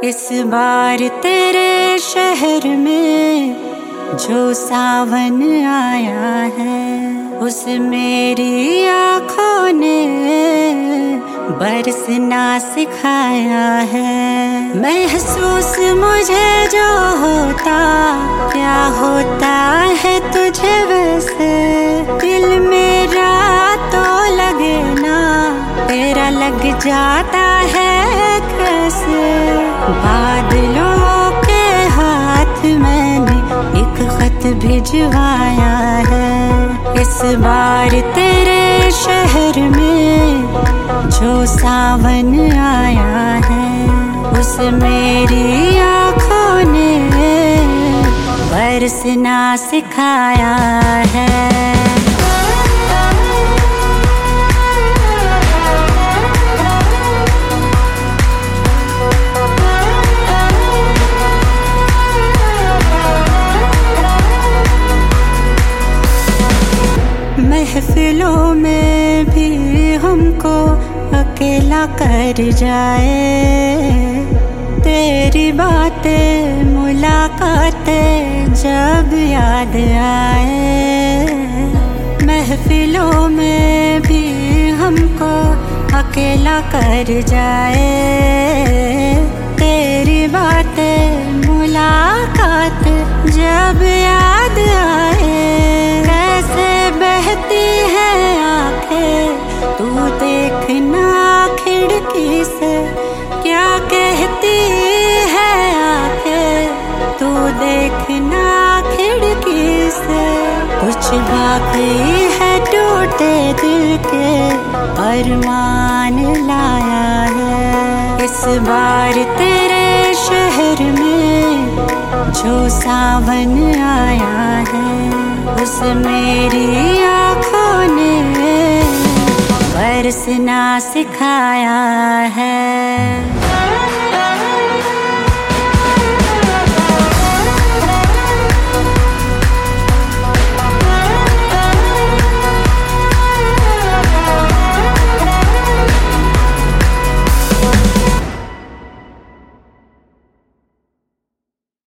इस बार तेरे शहर में जो सावन आया है, उस मेरी आँखों ने बरसना सिखाया है। महसूस मुझे जो होता, क्या होता है तुझे वैसे, दिल मेरा तो लगे ना, तेरा लग जाता है कैसे। बादलों के हाथ मैंने एक खत भिजवाया है, इस बार तेरे शहर में जो सावन आया है, उस मेरी आँखों ने बरसना सिखाया है। महफिलों में भी हमको अकेला कर जाए, तेरी बातें मुलाकातें जब याद आए। महफिलों में भी हमको अकेला कर जाए, तेरी बातें मुलाकातें जब याद आए। कैसे बहती है आंखें तू देखना खिड़की से, क्या कहती है आंखें तू देखना खिड़की से। कुछ बाकी है टूटे दिल के अरमान लाया है, इस बार तेरे शहर में जो सावन आया है, उस मेरी आँखों ने बरसना सिखाया है।